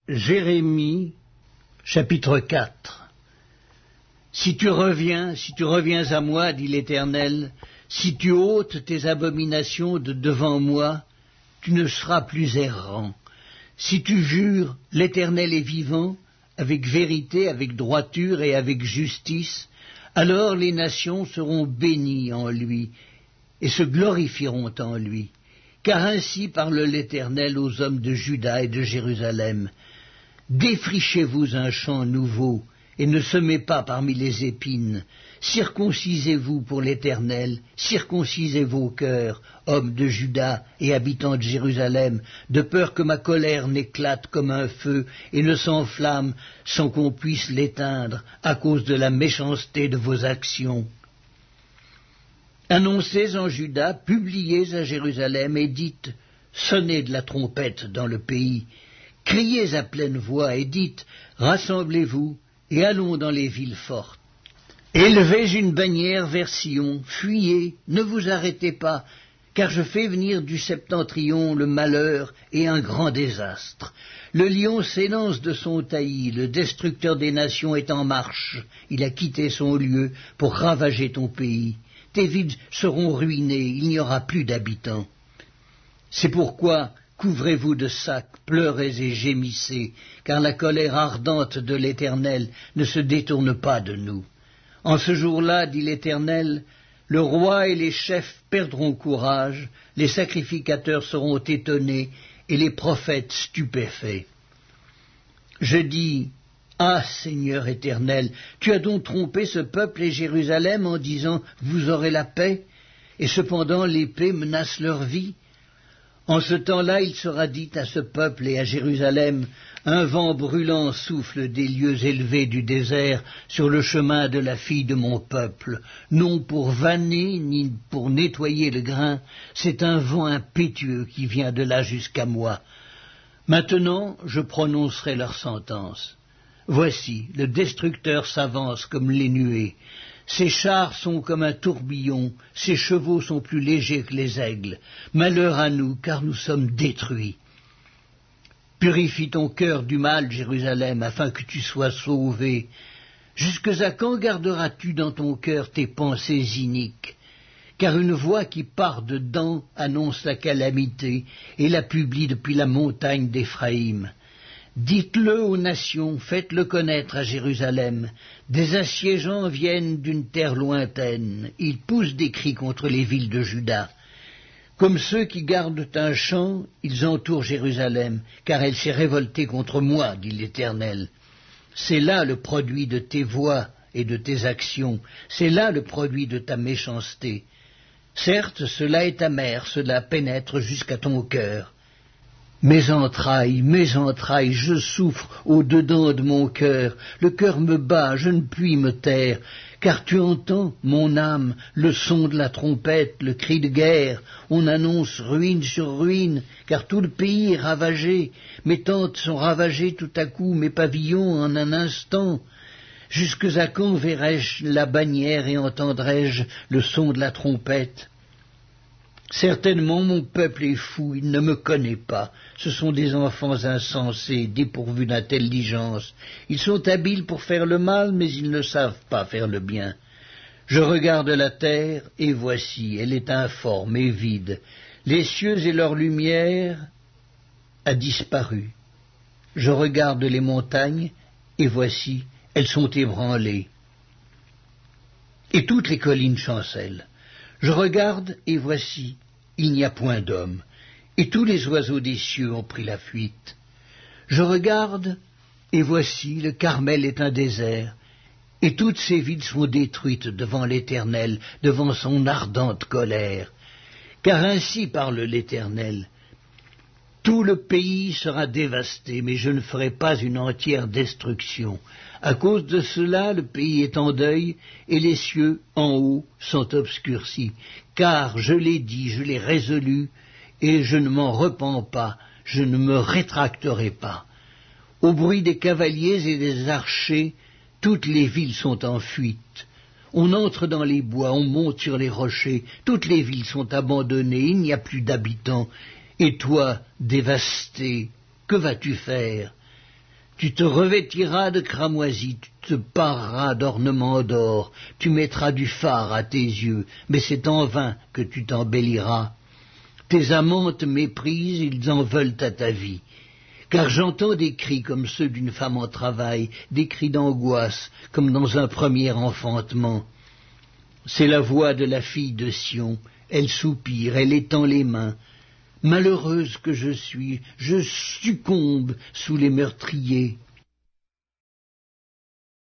Jérémie, chapitre 4. Si tu reviens à moi, dit l'Éternel, si tu ôtes tes abominations de devant moi, tu ne seras plus errant. Si tu jures, l'Éternel est vivant, avec vérité, avec droiture et avec justice, alors les nations seront bénies en lui et se glorifieront en lui. Car ainsi parle l'Éternel aux hommes de Juda et de Jérusalem. Défrichez-vous un champ nouveau, et ne semez pas parmi les épines. Circoncisez-vous pour l'Éternel, circoncisez vos cœurs, hommes de Juda et habitants de Jérusalem, de peur que ma colère n'éclate comme un feu et ne s'enflamme sans qu'on puisse l'éteindre à cause de la méchanceté de vos actions. Annoncez en Juda, publiez à Jérusalem et dites, sonnez de la trompette dans le pays. Criez à pleine voix et dites, rassemblez-vous et allons dans les villes fortes. Élevez une bannière vers Sion, fuyez, ne vous arrêtez pas, car je fais venir du septentrion le malheur et un grand désastre. Le lion s'élance de son taillis, le destructeur des nations est en marche, il a quitté son lieu pour ravager ton pays. Tes villes seront ruinées, il n'y aura plus d'habitants. C'est pourquoi couvrez-vous de sacs, pleurez et gémissez, car la colère ardente de l'Éternel ne se détourne pas de nous. En ce jour-là, dit l'Éternel, le roi et les chefs perdront courage, les sacrificateurs seront étonnés et les prophètes stupéfaits. Je dis, ah Seigneur éternel, tu as donc trompé ce peuple et Jérusalem en disant, vous aurez la paix, et cependant l'épée menace leur vie. En ce temps-là, il sera dit à ce peuple et à Jérusalem, un vent brûlant souffle des lieux élevés du désert sur le chemin de la fille de mon peuple, non pour vanner ni pour nettoyer le grain, c'est un vent impétueux qui vient de là jusqu'à moi. Maintenant, je prononcerai leur sentence. Voici, le destructeur s'avance comme les nuées. Ses chars sont comme un tourbillon, ses chevaux sont plus légers que les aigles. Malheur à nous, car nous sommes détruits. Purifie ton cœur du mal, Jérusalem, afin que tu sois sauvé. Jusque à quand garderas-tu dans ton cœur tes pensées iniques? Car une voix qui part dedans annonce la calamité, et la publie depuis la montagne d'Éphraïm. Dites-le aux nations, faites-le connaître à Jérusalem. Des assiégeants viennent d'une terre lointaine, ils poussent des cris contre les villes de Juda. Comme ceux qui gardent un champ, ils entourent Jérusalem, car elle s'est révoltée contre moi, dit l'Éternel. C'est là le produit de tes voix et de tes actions, c'est là le produit de ta méchanceté. Certes, cela est amer, cela pénètre jusqu'à ton cœur. Mes entrailles, je souffre au-dedans de mon cœur, le cœur me bat, je ne puis me taire, car tu entends, mon âme, le son de la trompette, le cri de guerre, on annonce ruine sur ruine, car tout le pays est ravagé, mes tentes sont ravagées tout à coup, mes pavillons en un instant. Jusque à quand verrai-je la bannière et entendrai-je le son de la trompette? Certainement mon peuple est fou, il ne me connaît pas. Ce sont des enfants insensés, dépourvus d'intelligence. Ils sont habiles pour faire le mal, mais ils ne savent pas faire le bien. Je regarde la terre, et voici, elle est informe et vide. Les cieux et leur lumière a disparu. Je regarde les montagnes, et voici, elles sont ébranlées. Et toutes les collines chancellent. Je regarde, et voici, il n'y a point d'homme, et tous les oiseaux des cieux ont pris la fuite. Je regarde, et voici, le Carmel est un désert, et toutes ses villes sont détruites devant l'Éternel, devant son ardente colère. Car ainsi parle l'Éternel, tout le pays sera dévasté, mais je ne ferai pas une entière destruction. À cause de cela, le pays est en deuil, et les cieux, en haut, sont obscurcis. Car je l'ai dit, je l'ai résolu, et je ne m'en repens pas, je ne me rétracterai pas. Au bruit des cavaliers et des archers, toutes les villes sont en fuite. On entre dans les bois, on monte sur les rochers, toutes les villes sont abandonnées, il n'y a plus d'habitants. Et toi, dévasté, que vas-tu faire? Tu te revêtiras de cramoisi, tu te pareras d'ornements d'or, tu mettras du fard à tes yeux, mais c'est en vain que tu t'embelliras. Tes amants te méprisent, ils en veulent à ta vie. Car j'entends des cris comme ceux d'une femme en travail, des cris d'angoisse, comme dans un premier enfantement. C'est la voix de la fille de Sion, elle soupire, elle étend les mains. Malheureuse que je suis, je succombe sous les meurtriers.